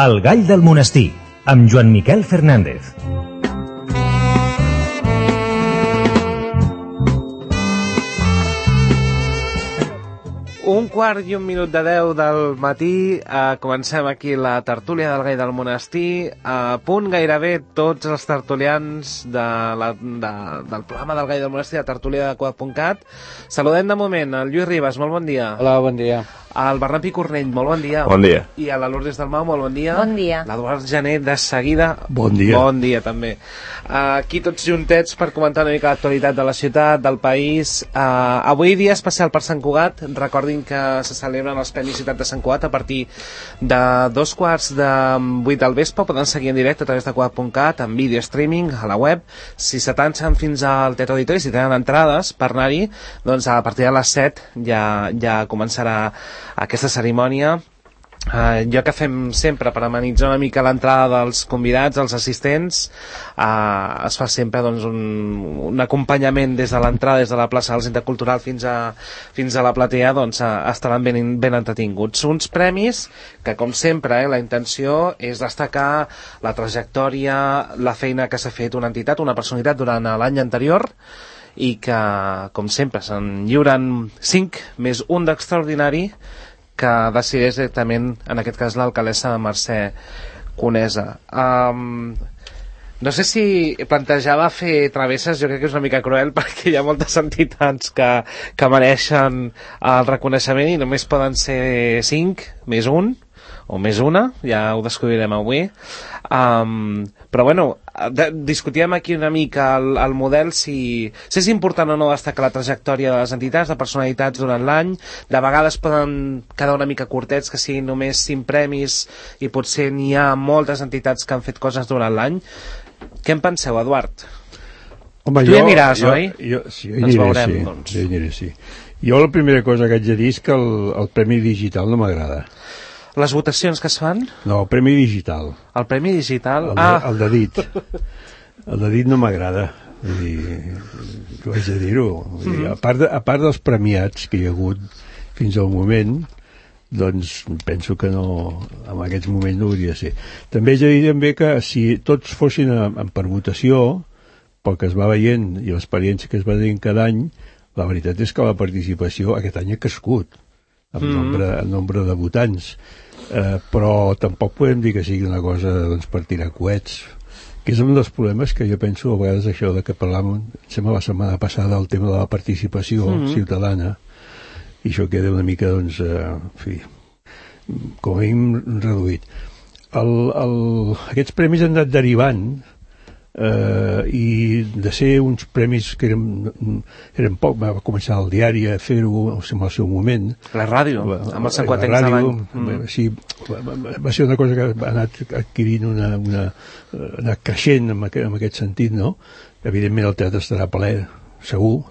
El gall del monestir, amb Joan Miquel Fernández. Un quart i un minut de 10 del matí, comencem aquí la tertúlia del gall del monestir. A punt gairebé tots els tertulians del programa del gall del monestir, de tertúlia de Quack.cat. Saludem de moment el Lluís Ribas, molt bon dia. Hola, bon dia. El Bernat Picornell, molt bon dia. Bon dia. I a la Lourdes Dalmau, molt bon dia. Bon dia. L'Eduard Gené, de seguida. Bon dia. Bon dia, també. Aquí tots juntets per comentar una mica l'actualitat de la ciutat, del país. Avui dia especial per Sant Cugat. Recordin que se celebren els Premis Ciutat de Sant Cugat a partir de 2:45 del vespre. Poden seguir en directe a través de Quack.cat, en vídeo streaming, a la web. Si s'atansen fins al Teatre Auditori, si tenen entrades per anar-hi, doncs a partir de les 7 ja començarà aquesta cerimònia. Jo que fem sempre per amenitzar una mica l'entrada dels convidats, els assistents, es fa sempre doncs, un acompanyament des de l'entrada, des de la plaça del Centre Cultural fins a la platea, doncs estaran ben entretinguts. Uns premis que, com sempre, la intenció és destacar la trajectòria, la feina que s'ha fet una entitat, una personalitat durant l'any anterior, i que, com sempre, se'n lliuren 5 més un d'extraordinari que decideix directament, en aquest cas, l'alcaldessa Mercè Conesa. No sé si plantejava fer travesses, jo crec que és una mica cruel perquè hi ha moltes entitats que mereixen el reconeixement i només poden ser 5 més un o més una, ja ho descobrirem avui. Però bueno, discutíem aquí una mica el model, si és important o no destacar la trajectòria de les entitats, de personalitats durant l'any. De vegades poden quedar una mica curtets, que siguin només 5 premis i potser n'hi ha moltes entitats que han fet coses durant l'any. Què en penseu, Eduard? Home, tu ja aniràs, oi? Sí, jo hi aniré, sí. Jo la primera cosa que haig de dir és que el Premi Digital no m'agrada. Les votacions que es fan? No, el Premi Digital. El Premi Digital? El de dit. El de dit no m'agrada. Vull dir, ho haig de dir-ho. A part dels premiats que hi ha hagut fins al moment, doncs penso que no, en aquests moments no hauria de ser. També haig de dir també que si tots fossin per votació, pel que es va veient i l'experiència que es va tenint cada any, la veritat és que la participació aquest any ha crescut en nombre de votants, però tampoc podem dir que sigui una cosa doncs, per tirar coets, que és un dels problemes que jo penso a vegades això de que parlàvem, sembla la setmana passada, el tema de la participació ciutadana, i això queda una mica doncs, en fi, com a mínim reduït. Aquests premis han anat derivant i de ser uns premis que eren poc, va començar el diari a fer-ho en el seu moment, la ràdio, amb els 50 anys de l'any. Sí, va ser una cosa que ha anat adquirint anat creixent en aquest sentit, no? Evidentment el teatre estarà ple, segur,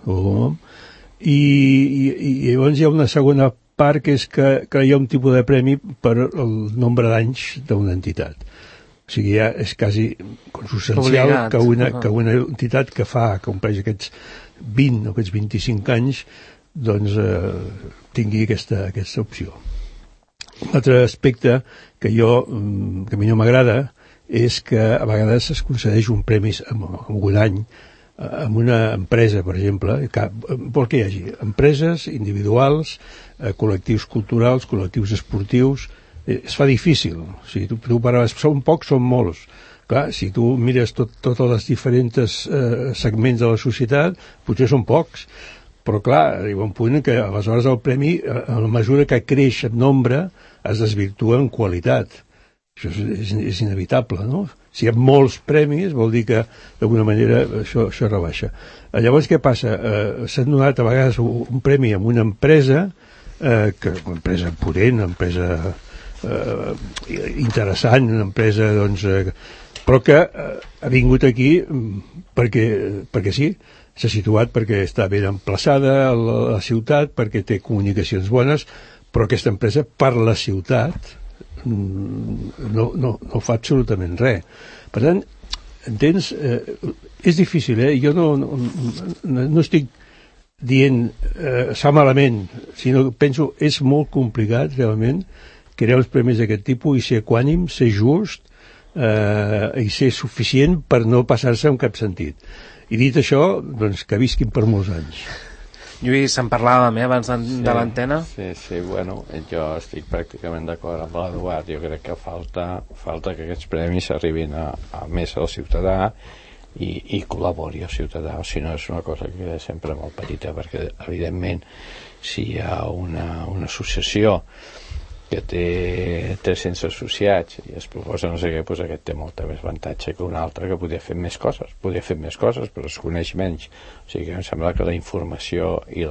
i llavors hi ha una segona part que és que hi ha un tipus de premi per el nombre d'anys d'una entitat. O sigui, ja és quasi consustancial que una entitat que compleix aquests 20 o aquests 25 anys doncs tingui aquesta opció. Un altre aspecte que a mi no m'agrada és que a vegades es concedeix un premi en un any amb una empresa, per exemple, vol que hi hagi empreses individuals, col·lectius culturals, col·lectius esportius. Es fa difícil. Si tu parles, són pocs, són molts. Clar, si tu mires tots els diferents segments de la societat, potser són pocs. Però clar, arriba un punt en què aleshores el premi, a la mesura que creix en nombre, es desvirtua en qualitat. Això és inevitable, no? Si hi ha molts premis, vol dir que d'alguna manera això rebaixa. Llavors, què passa? S'ha donat a vegades un premi a una empresa, una empresa potent, una empresa interessant, una empresa doncs, però que ha vingut aquí perquè sí, s'ha situat perquè està ben emplaçada a la ciutat, perquè té comunicacions bones, però aquesta empresa per la ciutat no fa absolutament res. Per tant, entens? És difícil, jo no estic dient es fa malament, sinó que penso és molt complicat realment que els premis d'aquest tipus i ser equànim, ser just i ser suficient per no passar-se en cap sentit. I dit això, doncs que visquin per molts anys. Lluís, en parlàvem abans de l'antena. Sí, bueno, jo estic pràcticament d'acord amb l'Eduard. Jo crec que falta que aquests premis arribin a més al ciutadà i col·labori al ciutadà, o si no és una cosa que és sempre molt petita, perquè evidentment si hi ha una associació que té 300 associats i es proposa no sé què, doncs aquest té molta més avantatge que un altre que podria fer més coses, però es coneix menys. O sigui que em sembla que la informació i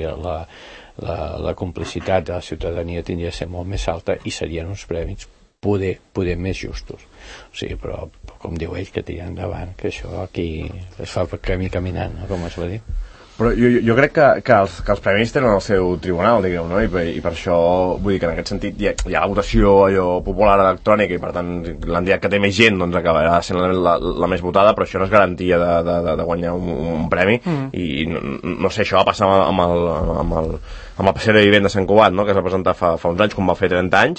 la complicitat de la ciutadania tindria de ser molt més alta i serien uns premis poder més justos. O sigui, però com diu ell, que tira endavant, que això aquí es fa camí caminant, no? Com es va dir. Però jo crec que els premis tenen el seu tribunal, diguem, no? I per això vull dir que en aquest sentit hi ha la votació allò popular electrònica i per tant l'entitat que té més gent doncs acabarà sent la més votada, però això no és garantia de guanyar un premi i no sé, això va passar amb el Passeig de Vivent de Sant Cugat, no? Que es va presentar fa uns anys, quan va fer 30 anys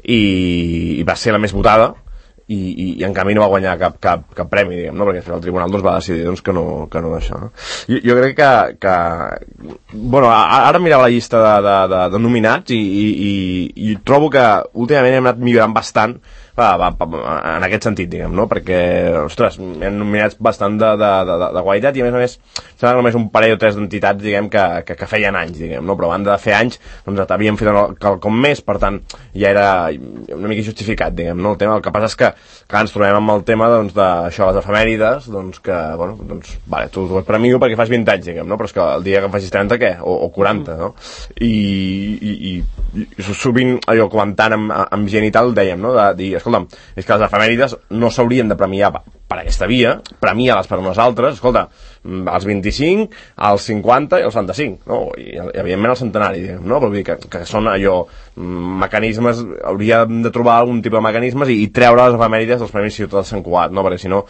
i va ser la més votada i en canvi no va guanyar cap premi, diguem, no? Perquè el tribunal doncs, va decidir doncs, que no això, no? Jo crec que bueno, ara mirava la llista de nominats i trobo que últimament hem anat millorant bastant en aquest sentit, diguem, no? Perquè, ostres, hem nominats bastant de qualitat i a més sembla que només un parell o tres d'entitats, diguem, que feien anys, diguem, no? Però a banda de fer anys, doncs havíem fet quelcom més, per tant, ja era una mica justificat, diguem, no? El tema, el que passa és que ens trobem amb el tema, doncs, d'això, les efemèrides, doncs, que, bueno, doncs, vale, tu et premio perquè fas 20 anys, diguem, no? Però és que el dia que facis 30, què? O 40, no? I sovint, allò, comentant amb gent i tal, dèiem, no? De dir, escolta'm, és que les efemèrides no s'haurien de premiar per aquesta via, premiar-les per unes altres, escolta, als 25, als 50 i als 75, no? I evidentment al centenari, diguem, no? Però vull dir que són allò, mecanismes, hauríem de trobar algun tipus de mecanismes i treure les efemèrides dels Premis Ciutat de Sant Cugat, no? Perquè si no,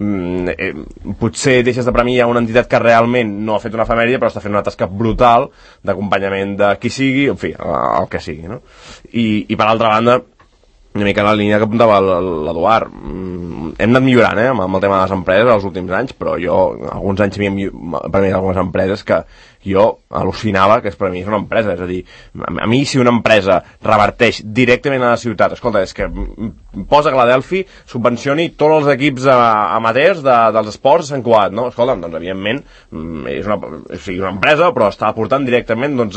potser deixes de premiar una entitat que realment no ha fet una efemèride però està fent una tasca brutal d'acompanyament de qui sigui, en fi, el que sigui, no? I per altra banda, una mica la línia que apuntava l'Eduard, hem anat millorant amb el tema de les empreses els últims anys, però jo alguns anys havia premiat algunes empreses que jo al·lucinava que per mi és una empresa, és a dir, a mi si una empresa reverteix directament a la ciutat, escolta, és que posa que la Delphi subvencioni tots els equips amateurs dels esports a Sant Cugat, no? Escolta, doncs evidentment és una empresa, però està aportant directament doncs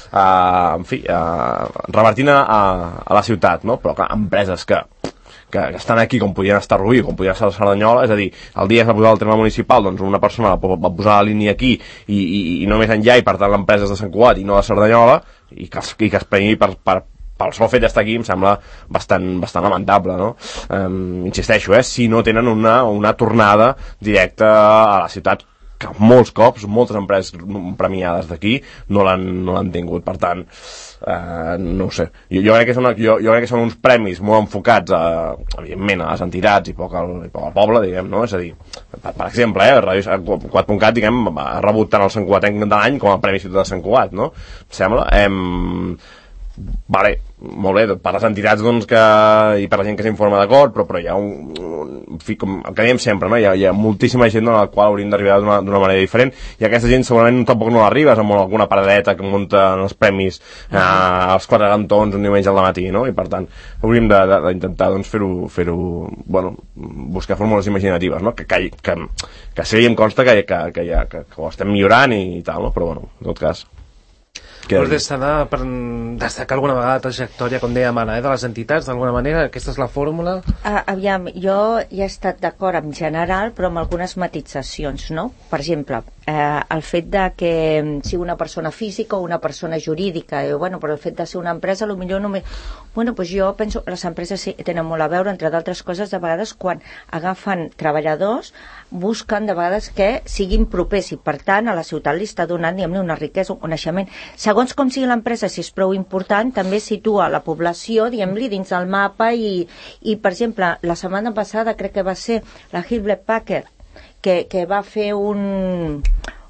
revertint a la ciutat, no? Però clar, empreses que estan aquí com podien estar a Rubí, com podien estar a Cerdanyola, és a dir, el dia que es va posar el terme municipal, doncs una persona va posar la línia aquí i no més enllà, i per tant l'empresa és de Sant Cugat i no de Cerdanyola, i que es prengui pel sol fet d'estar aquí, em sembla bastant lamentable, no? Insisteixo, si no tenen una tornada directa a la ciutat, que molts cops, moltes empreses premiades d'aquí no l'han tingut, per tant no ho sé, jo crec que són uns premis molt enfocats evidentment a les entitats i poc al poble, diguem, no? És a dir, per exemple, Radio 4.cat, diguem, ha rebut tant el Sant Cugatenc de l'any com el Premi Ciutat de Sant Cugat, no? Em sembla, vale, molt bé, per les entitats doncs, i per la gent que s'informa d'acord, però hi ha en fi, com el que diem sempre, no? Hi ha moltíssima gent a la qual hauríem d'arribar d'una manera diferent, i aquesta gent segurament tampoc no l'arribes amb alguna paradeta que munta els premis als Quatre Cantons un diumenge al matí, no? I per tant hauríem d'intentar doncs, fer-ho bueno, buscar fórmules imaginatives, no? Que sí, em consta que ho estem millorant i tal, no? Però bueno, en tot cas Vols destacar alguna vegada la trajectòria, com dèiem ara, de les entitats, d'alguna manera? Aquesta és la fórmula? Aviam, jo hi he estat d'acord en general, però amb algunes matitzacions, no? Per exemple, el fet de que sigui una persona física o una persona jurídica, bueno, però el fet de ser una empresa, potser només... Bueno, doncs jo penso que les empreses sí, tenen molt a veure, entre d'altres coses, de vegades quan agafen treballadors, busquen de vegades que siguin propers i, per tant, a la ciutat li està donant, diguem-ne, una riquesa, un coneixement. Segons com sigui l'empresa, si és prou important, també situa la població, diguem-li, dins del mapa i, per exemple, la setmana passada crec que va ser la Hewlett Packard, que va fer un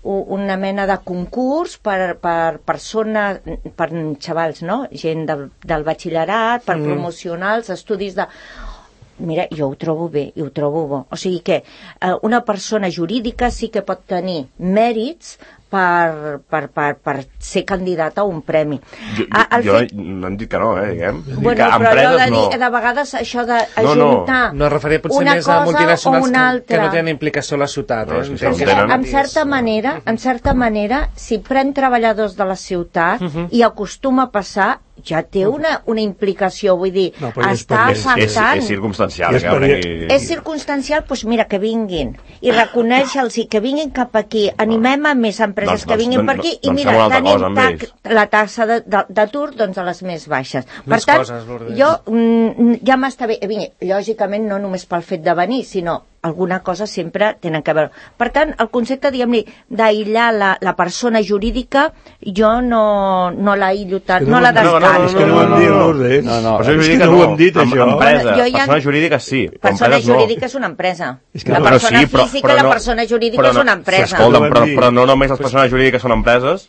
una mena de concurs per persones, per xavals, no? Gent del batxillerat, per promocionar els estudis de... Mira, jo ho trobo bé, i ho trobo bo. O sigui que una persona jurídica sí que pot tenir mèrits per ser candidat a un premi. Jo no hem dit que no, diguem. Bueno, però allò de dir, de vegades això d'ajuntar no referia potser més a multinacionals que no tenen implicació a la ciutat. En certa manera, si pren treballadors de la ciutat i acostuma a passar, ja té una implicació, vull dir, està afectant... És circumstancial. És circumstancial, doncs mira, que vinguin i reconèixer-los i que vinguin cap aquí, animem a més empreses que vinguin per aquí i mira, tenim la taxa d'atur a les més baixes. Per tant, jo ja m'està bé, lògicament no només pel fet de venir, sinó alguna cosa sempre tenen que veure. Per tant, el concepte, diguem-ne, d'aïllar la persona jurídica, jo no l'aïllo tant, no la descarto. És que no ho hem dit, Lourdes. És que no ho hem dit, això. Persona jurídica sí. Persona jurídica és una empresa. La persona física i la persona jurídica és una empresa. Escolta'm, però no només les persones jurídiques són empreses.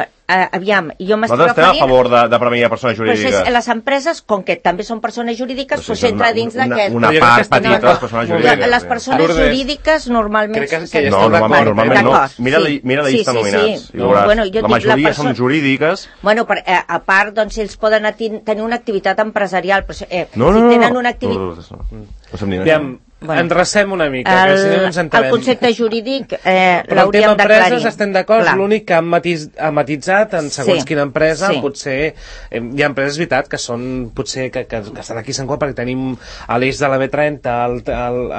Aviam, jo m'estic referint... Nosaltres estem a favor de premiar persones jurídiques. Però les empreses, com que també són persones jurídiques, doncs entra dins d'aquest... Una part petita de les persones jurídiques. Les persones jurídiques normalment... No, normalment no. Mira la llista de nominats. La majoria són jurídiques. Bueno, a part, doncs, ells poden tenir una activitat empresarial, però si tenen una activitat... No. Endrecem una mica, que si no ens entenem. El concepte jurídic l'hauríem d'aclarir. Estem d'acord, l'únic que han matitzat en segons quina empresa, potser hi ha empreses, veritat, que són potser que estan aquí a Sant Cugat, perquè tenim a l'eix de la B30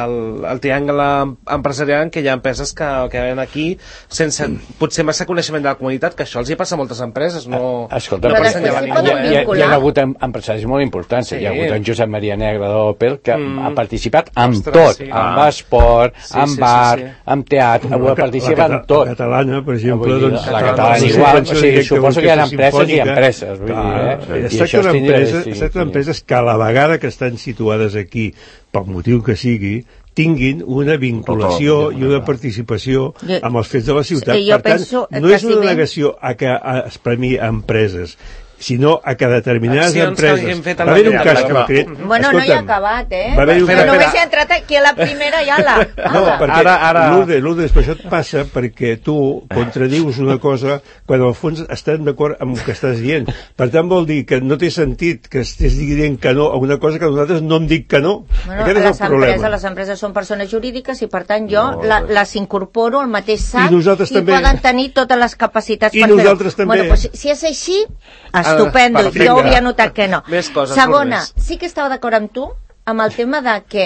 el triangle empresarial, que hi ha empreses que venen aquí sense potser massa coneixement de la comunitat, que això els hi passa a moltes empreses, no... Escolta, hi ha hagut empresaris molt importants, hi ha hagut en Josep Maria Negre d'Opel, que ha participat amb tot, amb esport, amb bar, amb teatre, ha participat en tot. La catalana, per exemple, doncs... La catalana igual, o sigui, suposo que hi ha empreses i empreses, vull dir, es tracta d'empreses que a la vegada que estan situades aquí, pel motiu que sigui, tinguin una vinculació i una participació amb els fets de la ciutat. Per tant, no és una negació a que es premi empreses, sinó a que determinades empreses... Va haver un cas concret... Bueno, no hi ha acabat, Però només he entrat aquí a la primera i ala. No, perquè, Lourdes, per això et passa perquè tu contradius una cosa quan al fons estem d'acord amb el que estàs dient. Per tant, vol dir que no té sentit que estés dient que no a una cosa que nosaltres no em dic que no. Aquest és el problema. Les empreses són persones jurídiques i, per tant, jo les incorporo al mateix sac i poden tenir totes les capacitats per fer-ho. I nosaltres també. Bueno, si és així... Estupendo, jo havia notat que no. Segona, sí que estava d'acord amb tu amb el tema de que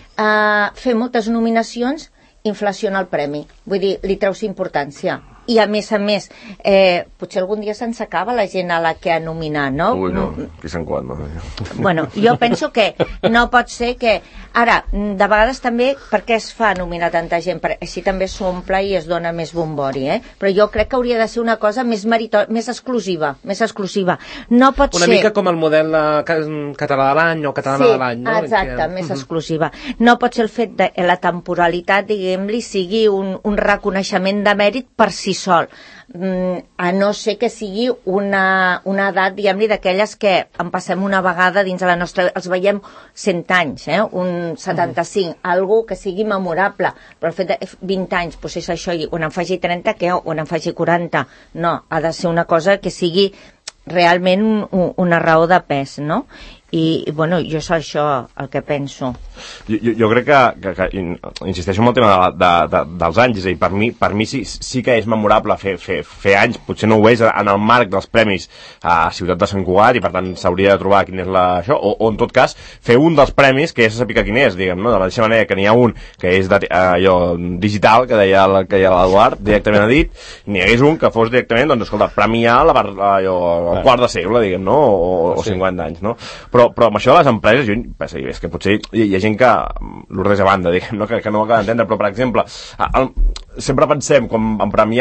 fer moltes nominacions inflaciona el premi, vull dir, li treus importància. I a més, potser algun dia se'ns acaba la gent a la que ha nominat, no? Ui, no, qui se'n quant, no? Bueno, jo penso que no pot ser que... Ara, de vegades també, per què es fa nominar tanta gent? Així també s'omple i es dona més bombori, Però jo crec que hauria de ser una cosa més exclusiva, No pot ser... Una mica com el model català de l'any o catalana de l'any, no? Exacte, més exclusiva. No pot ser el fet de la temporalitat, diguem-li, sigui un reconeixement de mèrit per si sol, a no ser que sigui una edat, diguem-li, d'aquelles que en passem una vegada dins de la nostra... Els veiem 100 anys, un 75, algú que sigui memorable, però el fet de 20 anys, doncs és això, on en faci 30, que on en faci 40. No, ha de ser una cosa que sigui realment una raó de pes, no? I, bueno, jo és això el que penso. Jo crec que insisteixo en el tema dels anys, és a dir, per mi sí que és memorable fer anys, potser no ho és en el marc dels premis a Ciutat de Sant Cugat, i per tant s'hauria de trobar quin és això, o en tot cas fer un dels premis que ja se sàpiga quin és, diguem, no? De la mateixa manera que n'hi ha un que és allò digital, que deia l'Eduard, directament ha dit, n'hi hagués un que fos directament, doncs escolta, premiar el quart de segle, diguem, no? O 50 anys, no? Però amb això de les empreses, és que potser hi ha gent que, l'ordre a banda, diguem, no? que no ho acaba d'entendre, però per exemple, sempre pensem com en premiar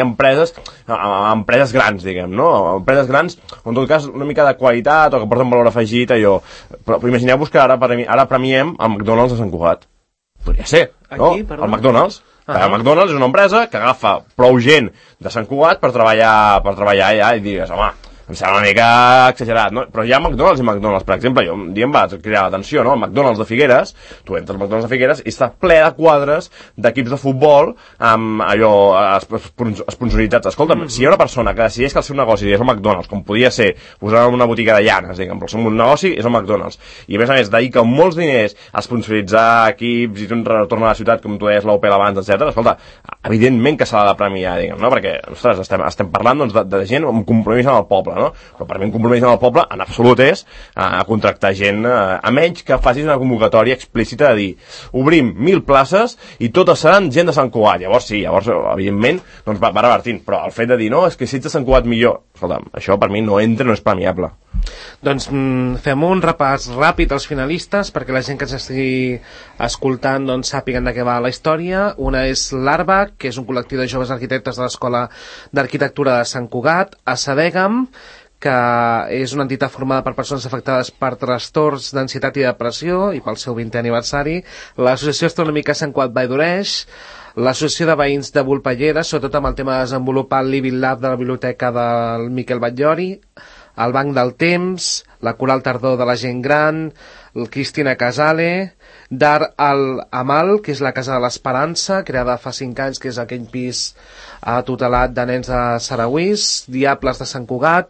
empreses grans, diguem, no? Empreses grans, en tot cas, una mica de qualitat o que porten valor afegit, allò. Però imagineu-vos que ara premiem el McDonald's de Sant Cugat. Podria ser, no? El McDonald's. McDonald's és una empresa que agafa prou gent de Sant Cugat per treballar allà i digues, home, em sembla una mica exagerat, no? Però hi ha McDonald's i McDonald's. Per exemple, jo un dia em va cridar l'atenció, no? El McDonald's de Figueres, tu entres al McDonald's de Figueres i està ple de quadres d'equips de futbol amb allò esponsoritzats. Escolta'm, si hi ha una persona que decideix que el seu negoci és el McDonald's, com podia ser posar una botiga de llanes, diguem, però el seu negoci és el McDonald's, i a més dedica molts diners a sponsoritzar equips i un retorn a la ciutat, com tu deies, l'Opel abans, etc. Escolta, evidentment que s'ha de premiar, diguem, no? Perquè, ostres, estem parlant doncs, de gent amb compromís amb el poble, no? Però per mi un compromís amb el poble en absolut és contractar gent, a menys que facis una convocatòria explícita de dir obrim 1.000 places i totes seran gent de Sant Cugat. Llavors sí, evidentment doncs va revertint, però el fet de dir no, és que si ets de Sant Cugat millor, escolta'm, això per mi no entra, no és premiable. Doncs fem un repàs ràpid als finalistes perquè la gent que ens estigui escoltant doncs sàpiguen de què va la història. Una és l'ARBAC, que és un col·lectiu de joves arquitectes de l'Escola d'Arquitectura de Sant Cugat, a Sadegam, que és una entitat formada per persones afectades per trastorns d'ansietat i depressió, i pel seu 20è aniversari, l'Associació Astronòmica Sant Cugat Vall d'Oreix, l'Associació de Veïns de Volpellera, sobretot amb el tema de desenvolupar el Living Lab de la Biblioteca del Miquel Batllori, el Banc del Temps, la Coral Tardor de la Gent Gran, el Cristina Casale, Dar al-Amal, que és la Casa de l'Esperança, creada fa 5 anys, que és aquell pis tutelat de nens de Sarauís, Diables de Sant Cugat,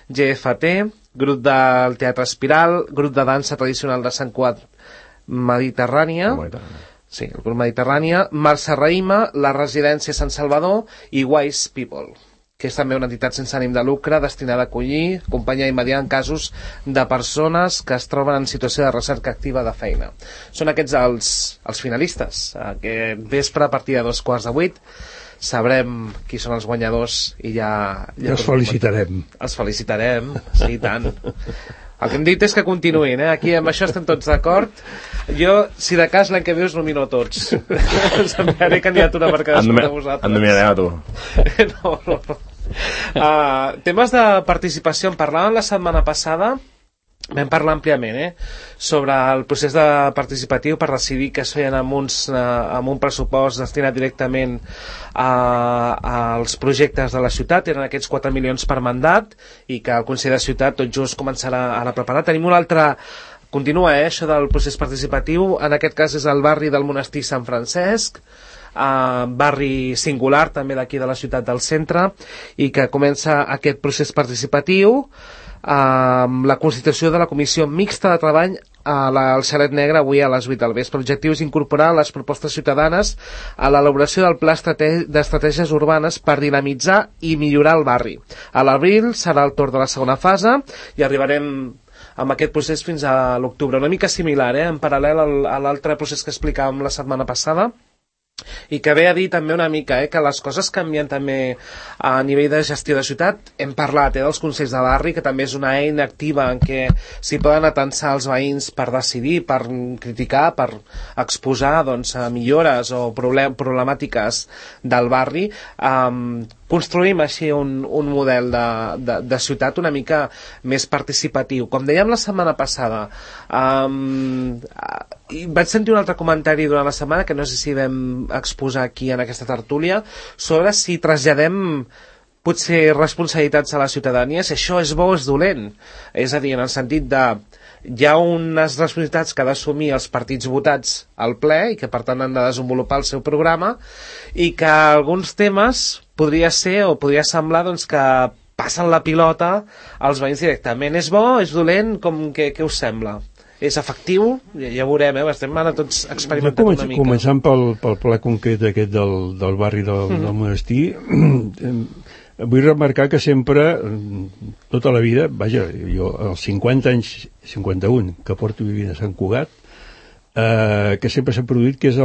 GFT, grup del Teatre Espiral, grup de dansa tradicional de Sant Cugat Mediterrània, sí, el grup Mediterrània, Marsa Raïma, la Residència Sant Salvador i Wise People, que és també una entitat sense ànim de lucre destinada a acollir, acompanyar i mediar en casos de persones que es troben en situació de recerca activa de feina. Són aquests els finalistes. Aquest vespre, a partir de 7:15, sabrem qui són els guanyadors i ja els felicitarem. Els felicitarem, sí, tant. El que hem dit és que continuïn, aquí amb això estem tots d'acord. Jo, si de cas, l'any que ve us nomino a tots. Us enviaré candidatura per cadascun de vosaltres. En nominarem a tu. No. Temes de participació, en parlàvem la setmana passada, vam parlar àmpliament sobre el procés de participatiu per decidir que es feien amb un pressupost destinat directament als projectes de la ciutat. Eren aquests 4 milions per mandat i que el Consell de Ciutat tot just començarà a preparar. Tenim un altre, continua això del procés participatiu, en aquest cas és el barri del Monestir Sant Francesc, barri singular també d'aquí de la ciutat del centre, i que comença aquest procés participatiu amb la constitució de la Comissió Mixta de Treball al Xalet Negre avui a les 8 del vespre. L'objectiu és incorporar les propostes ciutadanes a l'elaboració del pla d'estratègies urbanes per dinamitzar i millorar el barri. A l'abril serà el torn de la segona fase i arribarem amb aquest procés fins a l'octubre. Una mica similar, en paral·lel a l'altre procés que explicàvem la setmana passada, i que ve a dir també una mica que les coses canvien també a nivell de gestió de ciutat. Hem parlat dels consells de barri, que també és una eina activa en què s'hi poden atensar els veïns per decidir, per criticar, per exposar millores o problemàtiques del barri. Construïm així un model de ciutat una mica més participatiu. Com dèiem la setmana passada, vaig sentir un altre comentari durant la setmana que no sé si vam exposar aquí en aquesta tertúlia, sobre si traslladem potser responsabilitats a la ciutadania, si això és bo o és dolent. És a dir, en el sentit de hi ha unes responsabilitats que ha d'assumir els partits votats al ple i que per tant han de desenvolupar el seu programa, i que alguns temes podria ser o podria semblar que passen la pilota als veïns directament. És bo, és dolent, què us sembla? És efectiu? Ja veurem, estem ara tots experimentant una mica. Començant pel ple concret aquest del barri del Monestir, vull remarcar que sempre, tota la vida, vaja, jo als 50 anys, 51, que porto vivint a Sant Cugat, que sempre s'ha produït que és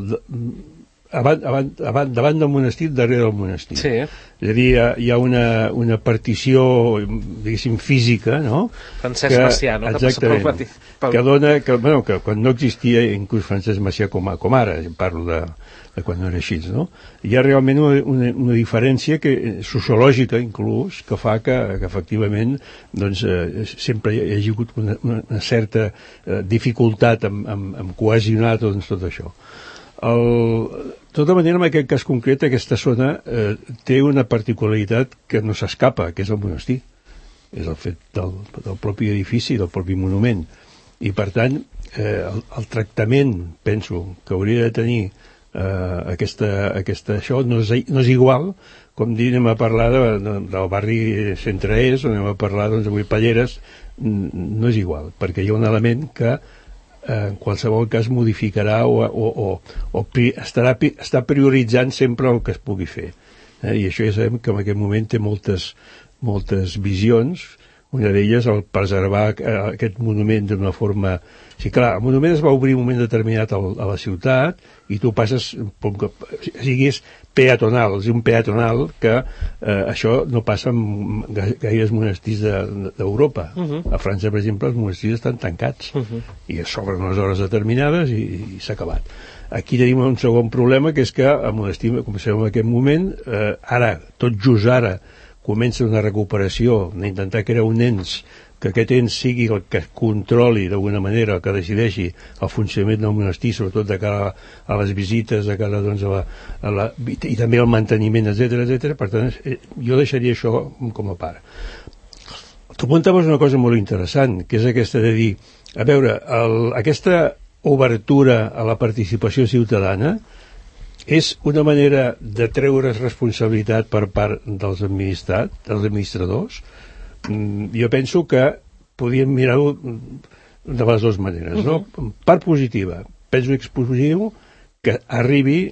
davant del monestir, darrere del monestir. Sí. És a dir, hi ha una partició, diguéssim, física, no? Francesc Macià, no? Exactament. Que dona, que quan no existia inclús Francesc Macià com ara, parlo de quan no era així, no? Hi ha realment una diferència sociològica, inclús, que fa que efectivament sempre hi hagi hagut una certa dificultat en cohesionar tot això. tota manera, en aquest cas concret, aquesta zona té una particularitat que no s'escapa, que és el monestir. És el fet del propi edifici, del propi monument. I, per tant, el tractament, penso, que hauria de tenir això no és igual com dir anem a parlar del barri Centre-Est o anem a parlar avui Palleres, no és igual, perquè hi ha un element que en qualsevol cas modificarà o està prioritzant sempre el que es pugui fer. I això ja sabem que en aquest moment té moltes visions. Una d'elles el preservar aquest monument d'una forma... Sí, clar, el monument es va obrir un moment determinat a la ciutat i tu passes, siguis peatonal, és un peatonal que això no passa en gaires monestirs d'Europa. A França, per exemple, els monestirs estan tancats i s'obren unes hores determinades i s'ha acabat. Aquí tenim un segon problema, que és que el monestir, com sabem en aquest moment, ara, tot just ara, comença una recuperació, d'intentar crear un ens, que aquest ens sigui el que controli d'alguna manera, el que decideixi el funcionament del monestir, sobretot de cara a les visites, de cara i també el manteniment, etc. Per tant, jo deixaria això com a part. Tu apuntaves una cosa molt interessant, que és aquesta de dir, a veure, aquesta obertura a la participació ciutadana és una manera de treure's responsabilitat per part dels administradors. Jo penso que podíem mirar-ho de les dues maneres, no? Part positiva, penso que és positiu que arribi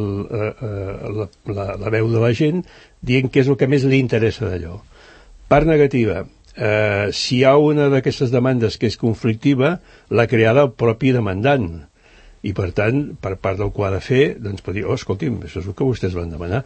la veu de la gent dient què és el que més li interessa d'allò. Part negativa, si hi ha una d'aquestes demandes que és conflictiva, l'ha creada el propi demandant. I, per tant, per part del que ha de fer, doncs pot dir, escolti'm, això és el que vostès van demanar.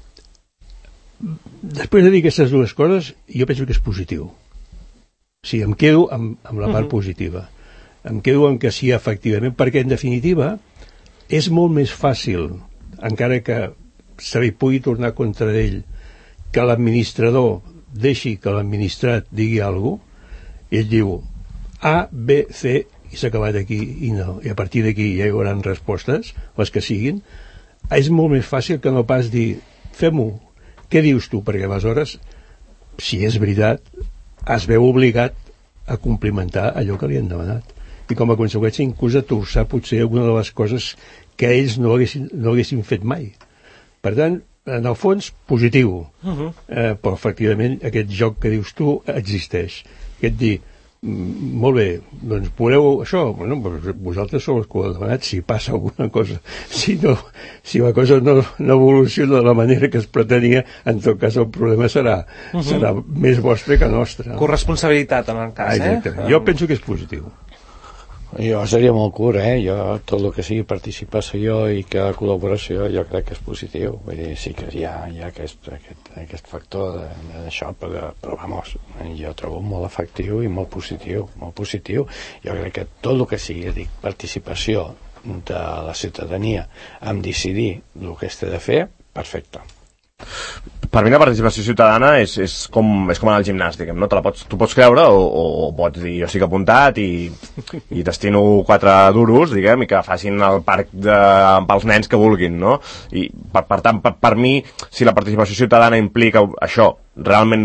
Després de dir aquestes dues coses, jo penso que és positiu. Sí, em quedo amb la part positiva. Em quedo amb que sí, efectivament, perquè, en definitiva, és molt més fàcil, encara que se li pugui tornar contra ell, que l'administrador deixi que l'administrat digui alguna cosa, i ell diu A, B, C, i s'ha acabat aquí i no, i a partir d'aquí ja hi haurà respostes, les que siguin. És molt més fàcil que no pas dir fem-ho, què dius tu? Perquè aleshores, si és veritat, es veu obligat a complimentar allò que li han demanat i com a conseqüència inclús a torçar potser alguna de les coses que ells no haguessin fet mai. Per tant, en el fons, positiu, però efectivament aquest joc que dius tu existeix, que et dir molt bé, doncs podeu això, bueno, vosaltres sou els que ho heu demanat, si passa alguna cosa, si la cosa no evoluciona de la manera que es pretenia, en tot cas el problema serà més vostre que nostre. Corresponsabilitat en el cas, exactament. Jo penso que és positiu. Jo seria molt curt, jo tot el que sigui participació i que col·laboració jo crec que és positiu, vull dir, sí que hi ha aquest factor d'això, però vamos, jo trobo molt efectiu i molt positiu, jo crec que tot el que sigui participació de la ciutadania en decidir el que es té de fer, perfecte. Per mi la participació ciutadana és com anar al gimnàs, diguem, no? Tu pots creure o pots dir jo sí que he apuntat i destino 4 duros, diguem, i que facin el parc pels nens que vulguin, no? I per tant, per mi, si la participació ciutadana implica això, realment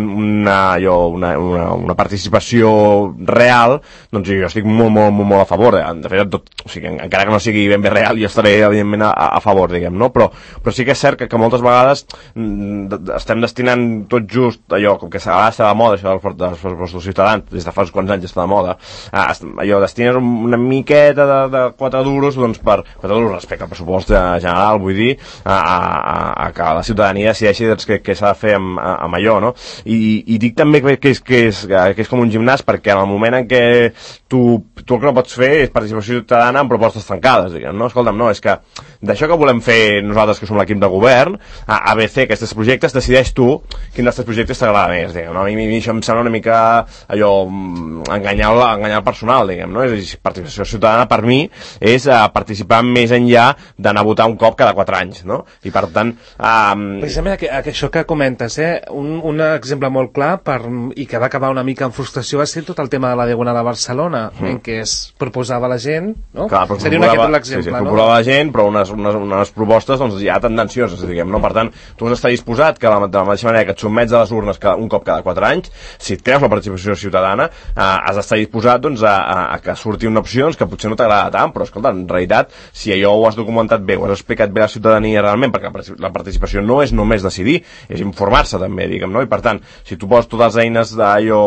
una participació real, doncs jo estic molt a favor. De fet, o sigui, encara que no sigui ben bé real, jo estaré evidentment a favor, diguem, no? Però sí que és cert que moltes vegades estem destinant tot just allò, com que s'ha de moda això dels pressupostos ciutadans, des de fa uns quants anys està de moda, allò, destines una miqueta de 4 duros, doncs per 4 duros respecte al pressupost general, vull dir, a que la ciutadania decideixi què s'ha de fer amb allò, no? I dic també que és com un gimnàs, perquè en el moment en què tu el que no pots fer és participació ciutadana amb propostes tancades, diguem, no? Escolta'm, no, és que d'això que volem fer nosaltres, que som l'equip de govern, a ABC, aquests projectes, decideix tu quin dels projectes t'agrada més, diguem, no? A mi això em sembla una mica allò, enganyar el personal, diguem, no? És participació ciutadana, per mi, és participar més enllà d'anar a votar un cop cada 4 anys, no? I per tant... Precisament això que comentes, un un exemple molt clar i que va acabar una mica en frustració va ser tot el tema de la Diagonal a Barcelona, en què es proposava la gent, no? Clar, seria aquest l'exemple, no? Proposava la gent, però unes propostes doncs, ja tendencioses, diguem, no? Per tant, tu has d'estar disposat que de la mateixa manera que et sotmets a les urnes un cop cada 4 anys, si et creus la participació ciutadana, has d'estar disposat doncs, a que surti una opció que potser no t'agrada tant, però escolta, en realitat, si allò ho has documentat bé, ho has explicat bé a la ciutadania realment, perquè la participació no és només decidir, és informar-se també, diguem, no? I per tant, si tu poses totes les eines d'allò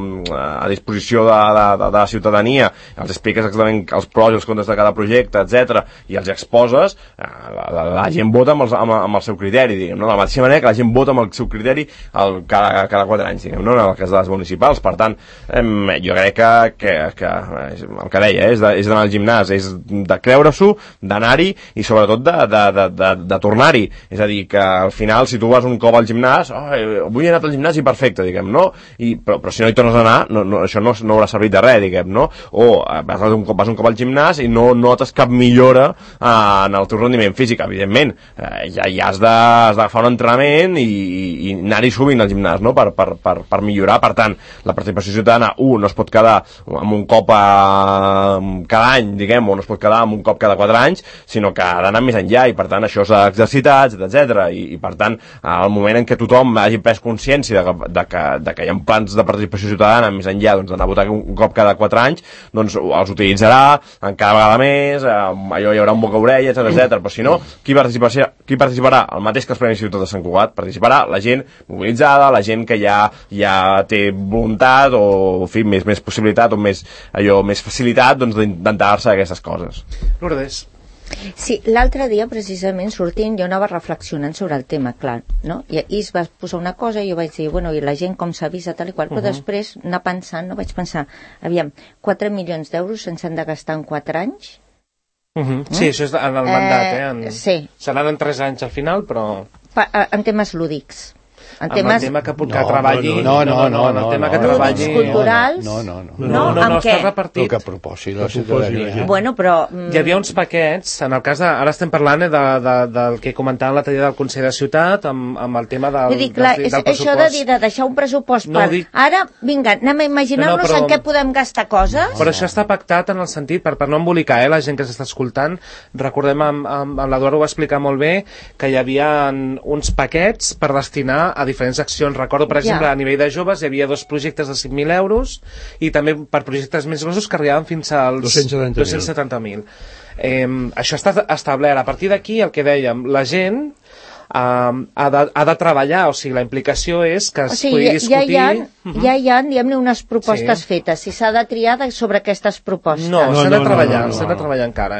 a disposició de la ciutadania, els expliques exactament els pros i els contres de cada projecte, etc, i els exposes, la gent vota amb el seu criteri, diguem, no? De la mateixa manera que la gent vota amb el seu criteri cada 4 anys, diguem, no? En el cas de les municipals. Per tant, jo crec que el que deia, és d'anar al gimnàs, és de creure-s'ho, d'anar-hi i sobretot de tornar-hi. És a dir, que al final, si tu vas un cop al gimnàs, avui he anat al gimnàs i perfecte, diguem, no? Però si no hi tornes a anar, això no haurà servit de res, diguem, no? O vas un cop al gimnàs i no notes cap millora en el teu rendiment físic, evidentment. Ja has d'agafar un entrenament i anar-hi sovint al gimnàs, no? Per millorar. Per tant, la participació ciutadana, no es pot quedar amb un cop cada any, diguem, o no es pot quedar amb un cop cada 4 anys, sinó que ha d'anar més enllà, i per tant això s'ha d'exercitar, etc. I per tant, al moment en què tothom hagi pres consciència de que hi ha plans de participació ciutadana més enllà d'anar a votar un cop cada 4 anys, doncs els utilitzarà cada vegada més, allò hi haurà un boca-orella, etc. Però si no, qui participarà? El mateix que els Premis Ciutat de Sant Cugat. Participarà la gent mobilitzada, la gent que ja té voluntat o, en fi, més possibilitat o més facilitat d'intentar-se aquestes coses. Lourdes. Sí, l'altre dia precisament sortint jo anava reflexionant sobre el tema, clar, no? I es va posar una cosa i jo vaig dir, bueno, i la gent com s'avisa tal i qual, però després vaig pensar, aviam, 4 milions d'euros se'ns han de gastar en 4 anys? Sí, això és en el mandat, sí. Seran en 3 anys al final, però... En temes lúdics. En temes... el tema que treballi... No, el tema que treballi... culturals... No, està repartit. El que proposi la ciutadania. Bueno, però... Hi havia uns paquets, en el cas de... Ara estem parlant del que comentàvem l'altre dia del Consell de Ciutat, amb el tema del pressupost. Això de dir, de deixar un pressupost per... Ara, vinga, anem a imaginar-nos en què podem gastar coses. Però això està pactat en el sentit, per no embolicar la gent que s'està escoltant, recordem, l'Eduard ho va explicar molt bé, que hi havia uns paquets per destinar a diferents accions. Recordo, per exemple, a nivell de joves hi havia 2 projectes de 5.000 euros i també per projectes més grossos que arribaven fins als 270.000. Això està establert. A partir d'aquí, el que dèiem, la gent ha de treballar, o sigui, la implicació és que es pugui discutir... Ja hi ha, diguem-ne, unes propostes fetes. Si s'ha de triar sobre aquestes propostes. No, s'ha de treballar encara,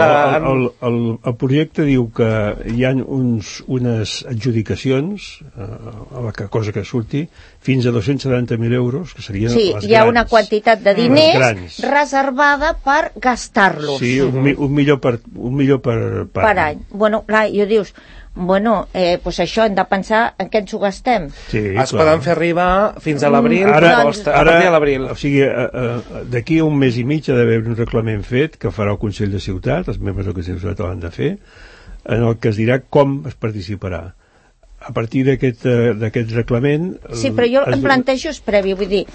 El projecte diu que hi ha unes adjudicacions, cosa que surti, fins a 270.000 euros, que serien les grans. Sí, hi ha una quantitat de diners reservada per gastar-los. Sí, un milió per any. Bueno, clar, jo dius... doncs això, hem de pensar en què ens ho gastem. Sí, es poden fer arribar fins a l'abril, a partir de l'abril. O sigui, d'aquí a un mes i mig ha d'haver un reglament fet que farà el Consell de Ciutat, els membres del Consell de Ciutat l'han de fer, en el que es dirà com es participarà. A partir d'aquest reglament... Sí, però jo em plantejo és previ, vull dir...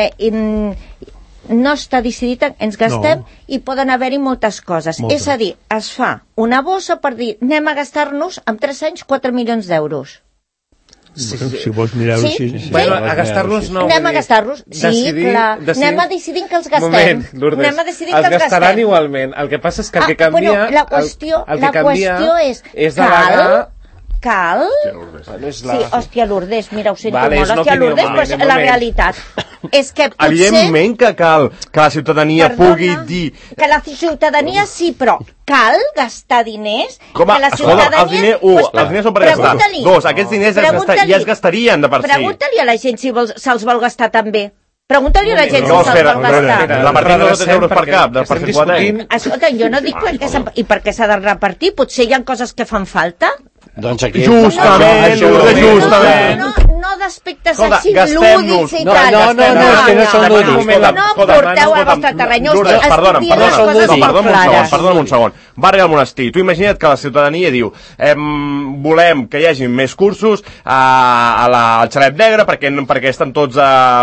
no està decidit, ens gastem i poden haver-hi moltes coses. És a dir, es fa una bossa per dir anem a gastar-nos en 3 anys 4 milions d'euros. Si vols mirar-ho així... Bueno, a gastar-los no... Anem a gastar-los, sí, clar. Anem a decidir que els gastem. Anem a decidir que els gastaran igualment. El que passa és que el que canvia... La qüestió és... Cal? Sí, hòstia, Lourdes, mira, ho sento molt, hòstia, Lourdes, però és la realitat. És que potser... Evidentment que cal que la ciutadania pugui dir... Que la ciutadania sí, però cal gastar diners? Com a... Escolta, els diners són per gastar. 2, aquests diners ja es gastarien de per si. Pregunta-li a la gent si se'ls vol gastar també. Pregunta-li a la gent si se'ls vol gastar. La partida de 2 euros per cap, per fer 4 anys. Escolta, jo no dic per què s'ha de repartir, potser hi ha coses que fan falta. Doncs aquí... Justament. No d'aspectes així lúdics i tal. No, que no són lúdics. No porteu al vostre terreny. Perdona'm un segon. Barri al monestir. Tu imagina't que la ciutadania diu volem que hi hagi més cursos al xalet negre perquè estan tots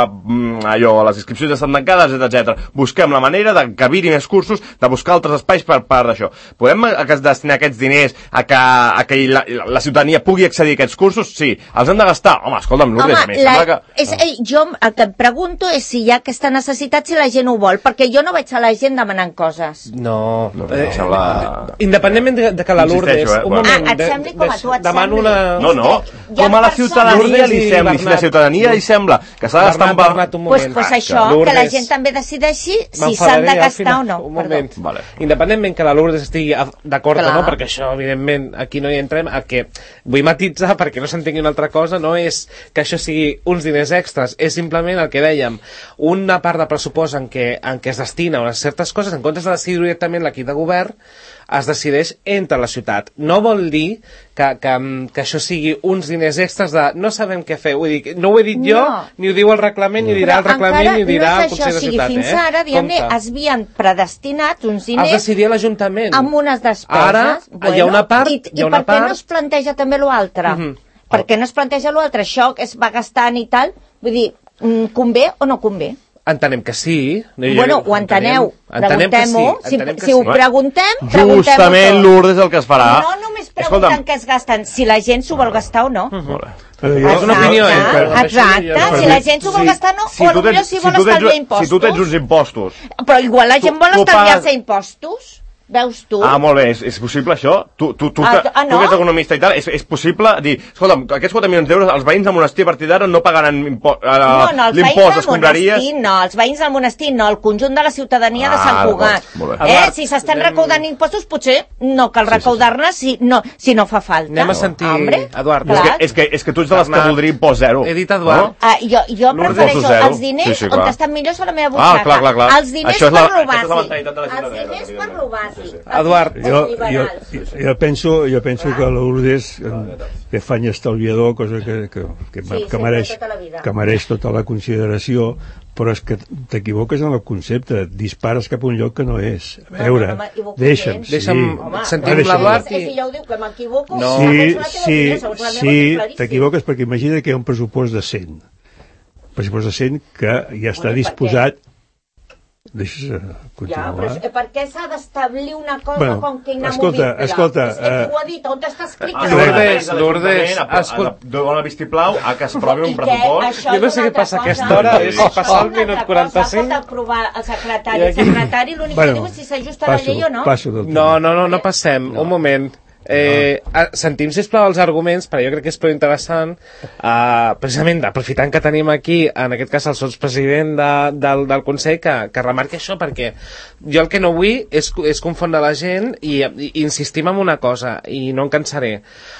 allò, les inscripcions estan tancades, etc. Busquem la manera de que viri més cursos, de buscar altres espais per d'això. Podem destinar aquests diners a que la ciutadania pugui accedir a aquests cursos? Sí. Els hem de gastar? Home, escolta'm, Lourdes, a mi sembla que... Jo el que em pregunto és si hi ha aquesta necessitat, si la gent ho vol, perquè jo no veig a la gent demanant coses. No. Independentment de que la Lourdes... Un moment, et sembli com a tu et sembli. No. Com a la ciutadania li sembli. Si la ciutadania li sembla que s'ha de gastar Pues això, que la gent també decideixi si s'han de gastar o no. Un moment. Independentment que la Lourdes estigui d'acord o no, perquè això, evidentment, aquí no hi entrem, a que vull matitzar perquè no s'entengui una altra cosa, no és que això sigui uns diners extras, és simplement el que dèiem, una part de pressupost en què es destina a unes certes coses, en comptes de decidir directament l'equip de govern, es decideix entre la ciutat. No vol dir que això sigui uns diners extras de no sabem què fer. Vull dir, no ho he dit jo, ni ho diu el reglament, ni ho dirà el reglament, ni ho dirà el Consell de Ciutat. Fins ara, es havien predestinat uns diners... Els decidia l'Ajuntament. Amb unes despeses. Ara hi ha una part... I per què no es planteja també l'altre? Per què no es planteja l'altre? Això que es va gastant i tal, vull dir, convé o no convé? Entenem que sí. Bueno, ho enteneu. Preguntem-ho. Si ho preguntem... Justament, Lourdes, el que es farà... No només pregunten què es gasten, si la gent s'ho vol gastar o no. És una opinió, Exacte, si la gent s'ho vol gastar o no, o potser si vol estalviar impostos. Si tu tens uns impostos... Però igual la gent vol estalviar-se impostos. Veus tu? Molt bé, és possible això? Tu que ets economista i tal, és possible dir, escolta'm, aquests 4 milions d'euros, els veïns del monestir a partir d'ara no pagaran l'impost d'escombraries? No, els veïns del monestir no, el conjunt de la ciutadania de Sant Cugat. Si s'estan recaudant impostos, potser no cal recaudar-ne si no fa falta. Anem a sentir, Eduard. És que tu ets de les que voldria impost zero. He dit Eduard. Jo prefereixo els diners on estan millors a la meva butxaca. Els diners per lo bàsic. Els diners per lo bàsic. Eduard, jo penso que Lourdes que fany estalviador, cosa que mereix tota la consideració, però és que t'equivoques en el concepte, dispares cap a un lloc que no és. A veure, deixa'm sentim l'Eduard i... Si ja ho diu que m'equivoco... Sí, t'equivoques perquè imagina que hi ha un pressupost de 100. Un pressupost de 100 que ja està disposat... Deixa's continuar. Ja, per què s'ha d'establir una cosa com que inamovible? Escolta... És que ho ha dit, on està escrit? Lourdes, dona vistiplau a que es provi un pressupost. Jo no sé què passa a aquesta hora, és passar el minut 45. Pot aprovar el secretari, l'únic que diu és si s'ajusta a la llei o no. No passem, un moment. Sentim, sisplau, els arguments, perquè jo crec que és prou interessant, precisament aprofitant que tenim aquí, en aquest cas el sotspresident del Consell, que remarqui això, perquè jo el que no vull és confondre la gent i insistim en una cosa, i no em cansaré.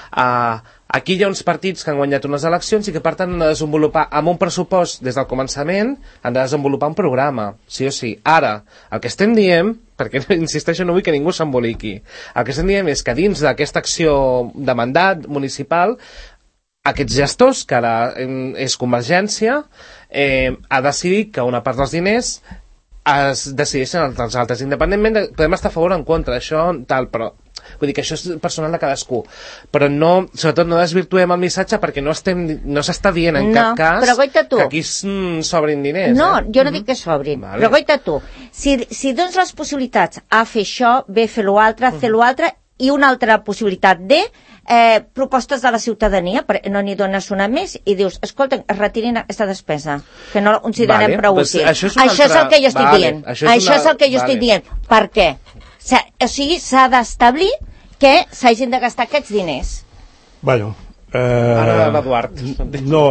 Aquí hi ha uns partits que han guanyat unes eleccions i que per tant han de desenvolupar amb un pressupost des del començament, han de desenvolupar un programa, sí o sí. Ara, el que estem dient, perquè insisteixo, no vull que ningú s'emboliqui, el que estem dient és que dins d'aquesta acció de mandat municipal, aquests gestors, que ara és Convergència, ha decidit que una part dels diners es decideixen els altres, independentment podem estar a favor o en contra, això tal, però vull dir que això és personal de cadascú, però no, sobretot no desvirtuem el missatge perquè no s'està dient en cap cas que aquí sobrin diners. No, jo no dic que sobrin, però goita tu, si dones les possibilitats a fer això, bé fer l'altre, fer l'altre, i una altra possibilitat de propostes de la ciutadania, no n'hi dones una més i dius, escolta, es retirin aquesta despesa, que no la considerem prou útil. Això és el que jo estic dient. Això és el que jo estic dient. Per què? O sigui, s'ha d'establir que s'hagin de gastar aquests diners. Bueno, ara l'Eduard. No,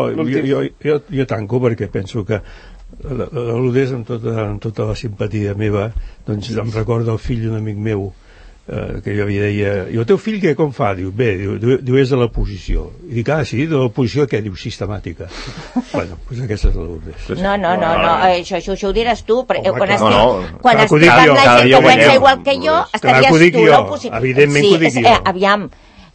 jo tanco perquè penso que la Lourdes, amb tota la simpatia meva, doncs em recorda el fill d'un amic meu, que jo li deia, i el teu fill com fa? Diu, bé, diu és de l'oposició. I dic, sí, de l'oposició què? Diu, sistemàtica. Bueno, doncs aquesta és la Lourdes. No, això ho diràs tu, perquè quan estic parlant la gent que pensa igual que jo, estaries tu l'oposició. Evidentment que ho dic jo. Aviam,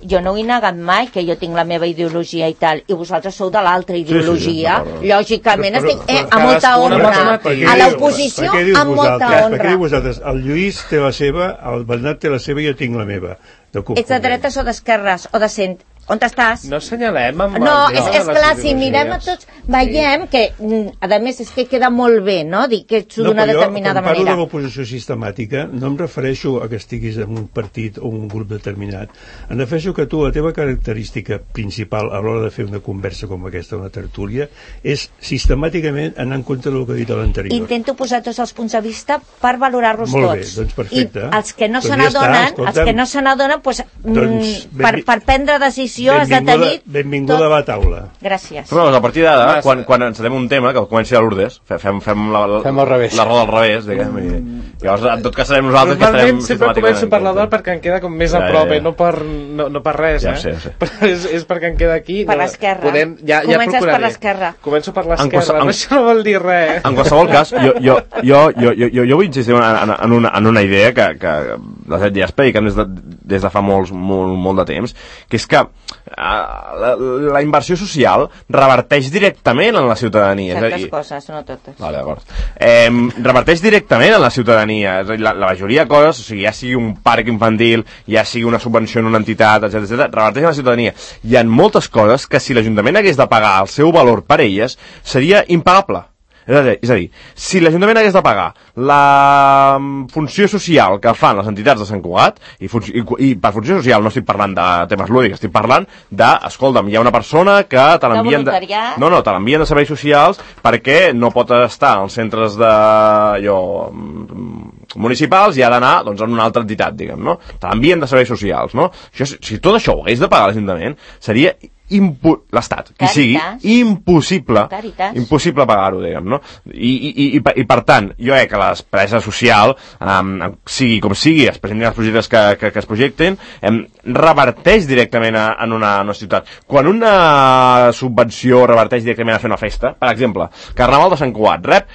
jo no ho he negat mai, que jo tinc la meva ideologia i tal, i vosaltres sou de l'altra ideologia, lògicament estic a molta honra, a l'oposició amb molta honra. Per què diu vosaltres? El Lluís té la seva, el Bernat té la seva i jo tinc la meva. Ets de dretes o d'esquerres o de centre? On estàs? No assenyalem amb... No, és clar, si mirem a tots, veiem que, a més, és que queda molt bé, no?, dir que ets d'una determinada manera. Quan parlo de l'oposició sistemàtica, no em refereixo a que estiguis en un partit o un grup determinat. Em refereixo que tu, la teva característica principal a l'hora de fer una conversa com aquesta, una tertúlia, és sistemàticament anar en compte del que ha dit l'anterior. Intento posar tots els punts de vista per valorar-los tots. Molt bé, doncs perfecte. I els que no se n'adonen, per prendre decisions has de tenir... Benvinguda a la taula. Gràcies. Però a partir d'ara, quan encetem un tema, que comenci a Lourdes, fem al revés. La roda al revés, diguem. Llavors, en tot cas, serem nosaltres que estarem... Normalment sempre començo per la dol perquè em queda com més a prop, no per res, però és perquè em queda aquí. Per l'esquerra. Comences per l'esquerra. Començo per l'esquerra, això no vol dir res. En qualsevol cas, jo vull insistir en una idea que ja es prediquen des de fa molt de temps, que és que la inversió social reverteix directament en la ciutadania. Certes coses, no totes. Vale, d'acord. Reverteix directament en la ciutadania. És a dir, la majoria de coses, o sigui, ja sigui un parc infantil, ja sigui una subvenció en una entitat, etc., reverteix en la ciutadania. Hi ha moltes coses que si l'Ajuntament hagués de pagar el seu valor per elles, seria impagable. És a dir, si l'Ajuntament hagués de pagar la funció social que fan les entitats de Sant Cugat, i per funció social no estic parlant de temes lúdics, estic parlant de, escolta'm, hi ha una persona que te l'envien te l'envien de serveis socials perquè no pot estar als centres municipals i ha d'anar a una altra entitat, diguem, no? Te l'envien de serveis socials, no? Si tot això ho hagués de pagar l'Ajuntament, seria l'Estat, qui sigui, impossible pagar-ho, diguem, no? I per tant, jo crec que l'espresa social, sigui com sigui, es presentin els projectes que es projecten, reverteix directament en una ciutat. Quan una subvenció reverteix directament a fer una festa, per exemple, Carnaval de Sant Cugat rep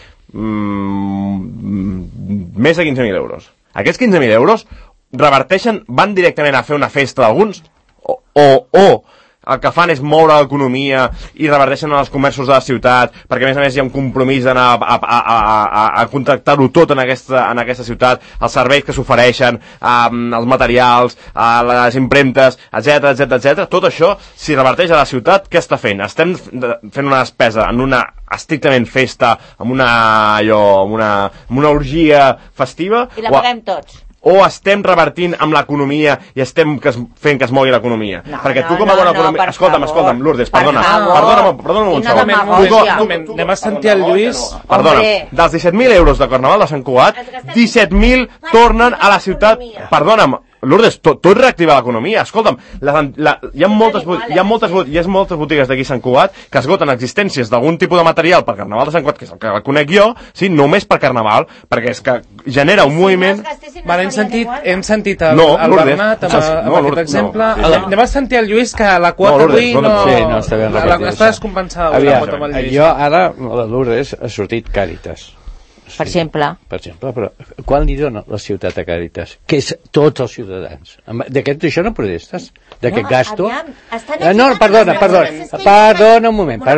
més de 15.000 euros. Aquests 15.000 euros reverteixen, van directament a fer una festa d'alguns o el que fan és moure l'economia i reverteixen els comerços de la ciutat, perquè a més hi ha un compromís d'anar a contractar-ho tot en aquesta ciutat, els serveis que s'ofereixen, els materials, les impremtes, etc. Tot això, si reverteix a la ciutat, què està fent? Estem fent una despesa en una estrictament festa, amb una orgia festiva, i la paguem tots. O estem revertint amb l'economia i estem fent que es mogui l'economia? Perquè tu com a bona economia... Escolta'm, Lourdes, perdona'm un segon. Anem a sentir el Lluís. Perdona, dels 17.000 euros de Carnaval de Sant Cugat, 17.000 tornen a la ciutat... Perdona'm, Lourdes, tot reactiva l'economia. Escolta'm, hi ha moltes botigues d'aquí a Sant Cugat que esgoten existències d'algun tipus de material per Carnaval de Sant Cugat, que és el que la conec jo, sí, només per Carnaval, perquè és que genera un moviment... Hem sentit el Bernat amb aquest exemple. Anem a sentir el Lluís, que la quota avui està descompensada. Jo ara, la Lourdes, ha sortit Càritas. Per exemple, però quan li dona la ciutat a Càritas? Que és tots els ciutadans. D'això no protestes? D'aquest gasto? No, perdona un moment.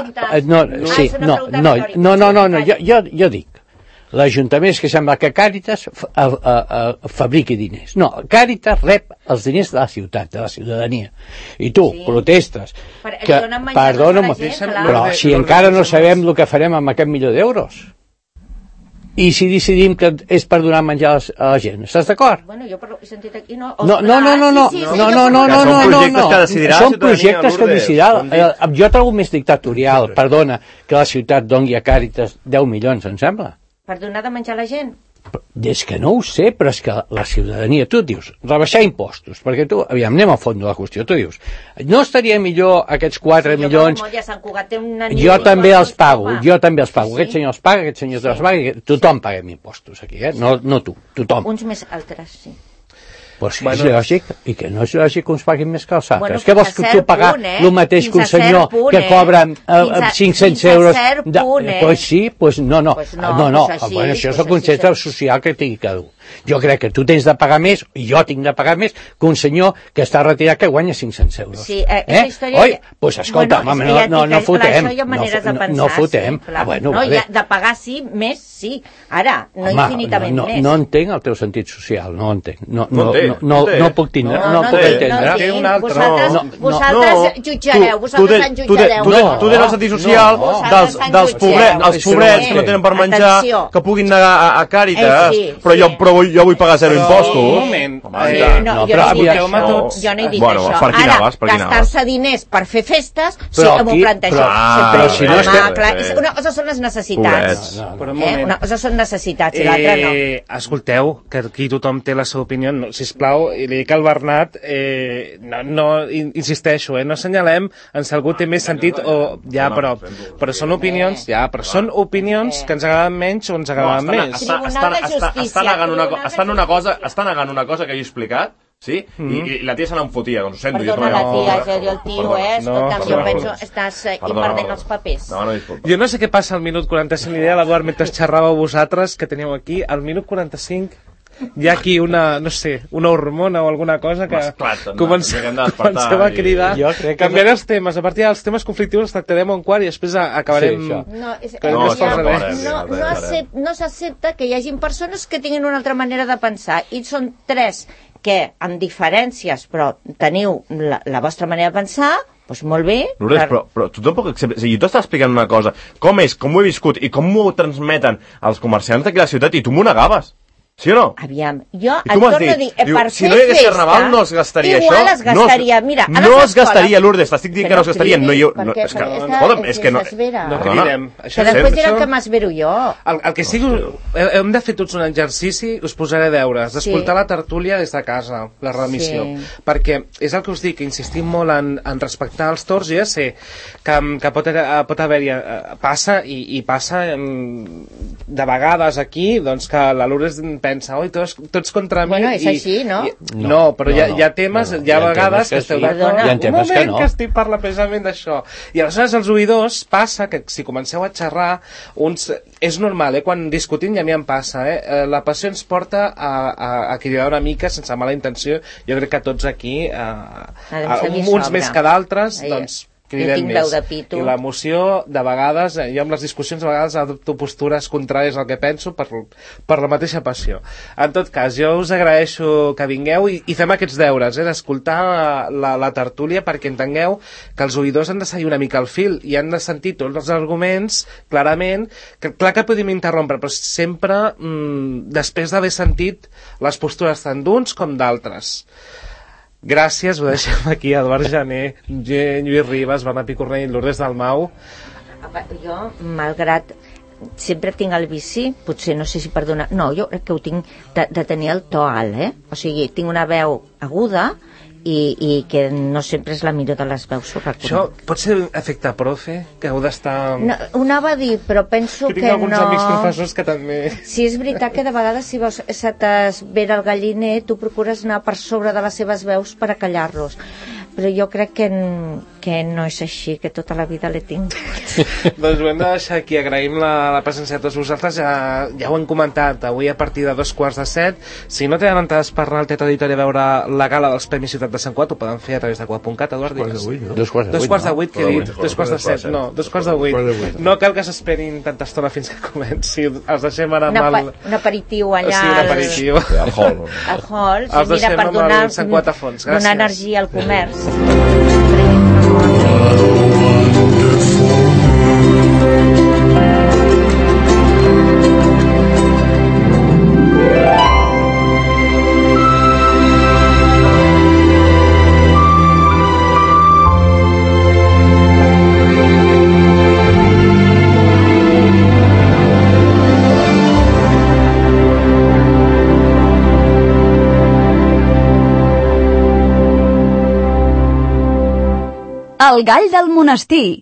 Jo dic, l'Ajuntament és que sembla que Càritas fabriqui diners. No, Càritas rep els diners de la ciutat, de la ciutadania. I tu protestes. Perdona, però si encara no sabem el que farem amb aquest $1.000.000. I si decidim que és per donar menjar a la gent, estàs d'acord? Bueno, jo he sentit aquí... No. Són projectes que decidirà. Jo trobo més dictatorial, perdona, que la ciutat doni a Càritas 10 milions, em sembla. Per donar de menjar a la gent? És que no ho sé, però és que la ciutadania, tu dius, rebaixar impostos, perquè tu, aviam, anem al fons de la qüestió, tu dius, no estaria millor aquests 4 milions... Jo també els pago, aquest senyor els paga, aquest senyor els paga, tothom paguem impostos aquí, no tu, tothom. Uns més altres, sí. Pues és lògic, i que no és lògic que uns paguin més que els altres. Què vols que tu pagar el mateix que un senyor que cobra 500 euros? Pues sí, pues no. Això és el concepte social que tingui cada un. Jo crec que tu tens de pagar més, jo tinc de pagar més, que un senyor que està retirat que guanya 500 euros. Sí, aquesta història... Oi? Doncs escolta, home, no fotem. Això hi ha maneres de pensar, no fotem. Sí, bueno, no, de pagar sí, més sí. Ara, no infinitament més. No entenc el teu sentit social, no entenc. No puc tindre, no puc entendre. Vosaltres jutjareu, vosaltres en jutjareu. Tu tens el sentit social dels pobrets que no tenen per menjar, que puguin anar a Càritas, però jo vull pagar zero impostos. Un moment. Jo no he dit això. Ara, gastar-se diners per fer festes, sí que m'ho plantegeu. Una cosa són les necessitats. Una cosa són necessitats i l'altra no. Escolteu, que aquí tothom té la seva opinió. Sisplau, i li dic al Bernat, no insisteixo, no assenyalem en si algú té més sentit o... Ja, però són opinions, que ens agraden menys o ens agraden més. Està negant una cosa que he explicat, sí? I la tia se n'enfotia, doncs ho sento. Perdona, la tia, és a dir, el tio, escolta'm, jo penso, estàs perdent els papers. Jo no sé què passa al minut 45, li deia a l'Eduard mentre xerràveu vosaltres, que teníeu aquí, al minut 45... Hi ha aquí una hormona o alguna cosa que comencem a cridar. Canviaré els temes. A partir dels temes conflictius els tractarem un quart i després acabarem... No s'accepta que hi hagin persones que tinguin una altra manera de pensar i són tres que, amb diferències, però teniu la vostra manera de pensar, doncs molt bé. Lourdes, però tu tampoc acceptes... O sigui, jo t'estava explicant una cosa. Com ho he viscut i com m'ho transmeten els comerciants d'aquí a la ciutat i tu m'ho negaves. Sí o no? Aviam, jo et torno a dir, per si no hi hagués Carnaval no es gastaria això. Igual es gastaria, mira, no es gastaria, Lourdes, t'estic dient que no es gastaria. És que no... No cridem. Que després direu que m'esvero jo. El que sigui... Hem de fer tots un exercici, us posaré deures, d'escoltar la tertúlia des de casa, la remissió. Perquè és el que us dic, que insistim molt en respectar els torns. Jo ja sé que pot haver-hi... Passa, i passa de vegades aquí, doncs que la Lourdes pensa, oi, tots contra mi. Bueno, és així, no? No, però hi ha temes, hi ha vegades que esteu d'acord. Un moment que estic parlant precisament d'això. I aleshores els oïdors passa que si comenceu a xerrar, és normal, quan discutim ja a mi em passa, la passió ens porta a cridar una mica sense mala intenció. Jo crec que tots aquí, uns més que d'altres, doncs cridem més. I l'emoció, de vegades, jo amb les discussions, a vegades adopto postures contràries al que penso per la mateixa passió. En tot cas, jo us agraeixo que vingueu i fem aquests deures, d'escoltar la tertúlia perquè entengueu que els oïdors han de seguir una mica el fil i han de sentir tots els arguments clarament, que clar que podem interrompre, però sempre després d'haver sentit les postures tant d'uns com d'altres. Gràcies, ho deixem aquí, Eduard Jané, Lluís Ribas, Bernat Picornell, Lourdes Dalmau. Jo, malgrat sempre tinc el vici, potser no sé si per donar... No, jo crec que ho tinc de tenir el to alt, O sigui, tinc una veu aguda i que no sempre és la millor de les veus. Això pot ser efecte profe, que heu d'estar... No, ho anava a dir, però penso que no... Tinc alguns amics professors que també... Sí, és veritat que de vegades si veus se t'esvera el galliner, tu procures anar per sobre de les seves veus per acallar-los. Però jo crec que no és així, que tota la vida l'he tingut. Doncs ho hem de deixar aquí. Agraïm la presència de tots vosaltres. Ja ho hem comentat, avui a partir de 2:15. Si no tenen entrades per anar al Teatre Auditori a veure la gala dels Premis Ciutat de Sant Cugat, ho poden fer a través de Cugat.cat, Eduard. 2:15, que he dit? 2:17, no, 2:18. No cal que s'esperin tanta estona fins que comenci. Els deixem ara amb el... Un aperitiu allà. Sí, un aperitiu. Al hall. Al hall, els deixem amb el Sant Cugat a fons. Gràcies. Donar energia al comerç. El gall del monestir.